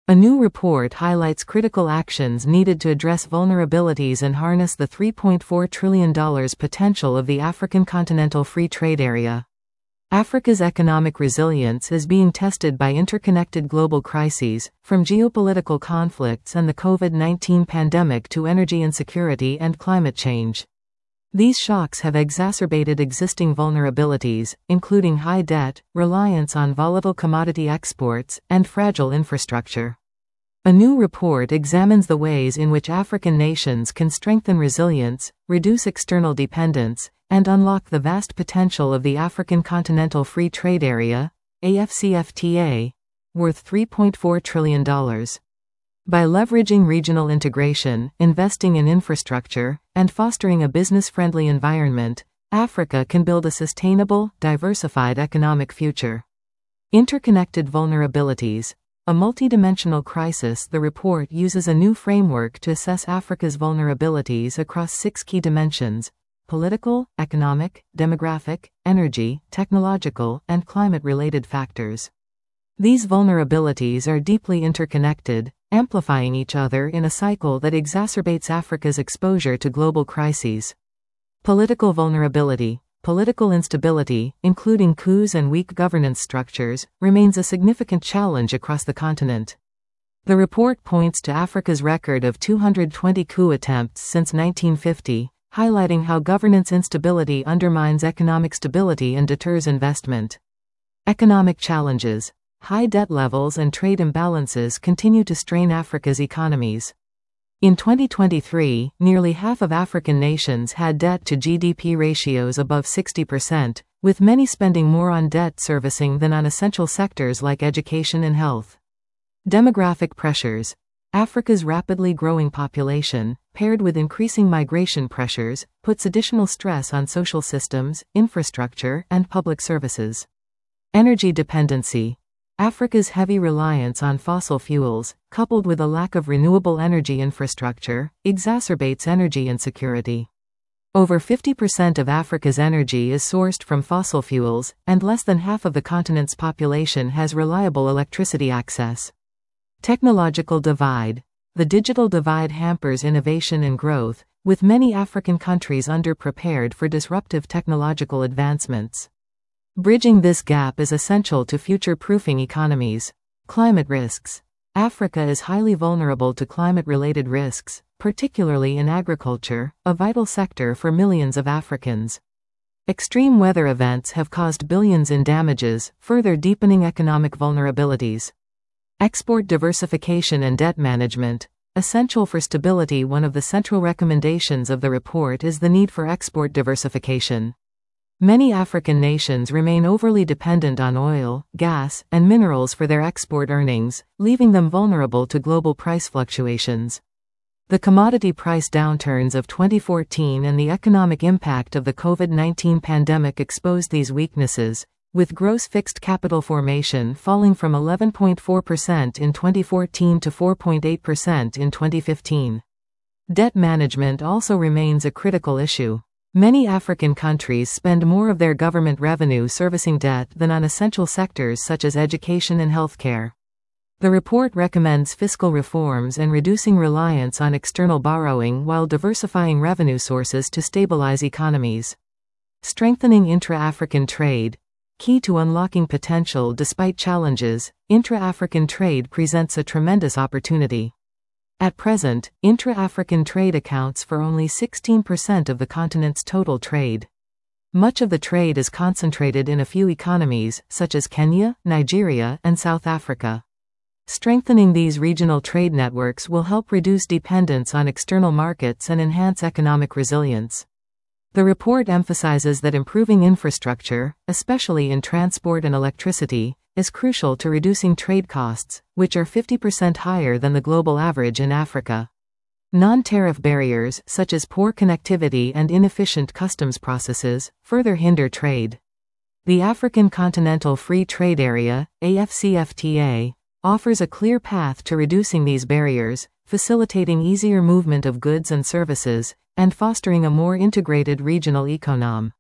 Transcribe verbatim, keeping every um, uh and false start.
A new report highlights critical actions needed to address vulnerabilities and harness the three point four trillion dollars potential of the African Continental Free Trade Area. Africa's economic resilience is being tested by interconnected global crises, from geopolitical conflicts and the COVID nineteen pandemic to energy insecurity and climate change. These shocks have exacerbated existing vulnerabilities, including high debt, reliance on volatile commodity exports, and fragile infrastructure. A new report examines the ways in which African nations can strengthen resilience, reduce external dependence, and unlock the vast potential of the African Continental Free Trade Area, A F C F T A, worth three point four trillion dollars. By leveraging regional integration, investing in infrastructure, and fostering a business-friendly environment, Africa can build a sustainable, diversified economic future. Interconnected vulnerabilities. A multidimensional crisis. The report uses a new framework to assess Africa's vulnerabilities across six key dimensions: political, economic, demographic, energy, technological, and climate-related factors. These vulnerabilities are deeply interconnected, amplifying each other in a cycle that exacerbates Africa's exposure to global crises. Political vulnerability. Political instability, including coups and weak governance structures, remains a significant challenge across the continent. The report points to Africa's record of two hundred twenty coup attempts since nineteen fifty, highlighting how governance instability undermines economic stability and deters investment. Economic challenges. High debt levels and trade imbalances continue to strain Africa's economies. In twenty twenty-three, nearly half of African nations had debt to G D P ratios above sixty percent, with many spending more on debt servicing than on essential sectors like education and health. Demographic pressures. Africa's rapidly growing population, paired with increasing migration pressures, puts additional stress on social systems, infrastructure, and public services. Energy dependency. Africa's heavy reliance on fossil fuels, coupled with a lack of renewable energy infrastructure, exacerbates energy insecurity. Over fifty percent of Africa's energy is sourced from fossil fuels, and less than half of the continent's population has reliable electricity access. Technological divide. The digital divide hampers innovation and growth, with many African countries underprepared for disruptive technological advancements. Bridging this gap is essential to future-proofing economies. Climate risks. Africa is highly vulnerable to climate-related risks, particularly in agriculture, a vital sector for millions of Africans. Extreme weather events have caused billions in damages, further deepening economic vulnerabilities. Export diversification and debt management. Essential for stability. One of the central recommendations of the report is the need for export diversification. Many African nations remain overly dependent on oil, gas, and minerals for their export earnings, leaving them vulnerable to global price fluctuations. The commodity price downturns of twenty fourteen and the economic impact of the COVID nineteen pandemic exposed these weaknesses, with gross fixed capital formation falling from eleven point four percent in twenty fourteen to four point eight percent in twenty fifteen. Debt management also remains a critical issue. Many African countries spend more of their government revenue servicing debt than on essential sectors such as education and healthcare. The report recommends fiscal reforms and reducing reliance on external borrowing while diversifying revenue sources to stabilize economies. Strengthening intra-African trade. Key to unlocking potential despite challenges, intra-African trade presents a tremendous opportunity. At present, intra-African trade accounts for only sixteen percent of the continent's total trade. Much of the trade is concentrated in a few economies, such as Kenya, Nigeria, and South Africa. Strengthening these regional trade networks will help reduce dependence on external markets and enhance economic resilience. The report emphasizes that improving infrastructure, especially in transport and electricity, is crucial to reducing trade costs, which are fifty percent higher than the global average in Africa. Non-tariff barriers, such as poor connectivity and inefficient customs processes, further hinder trade. The African Continental Free Trade Area, A F C F T A, offers a clear path to reducing these barriers, facilitating easier movement of goods and services, and fostering a more integrated regional economy.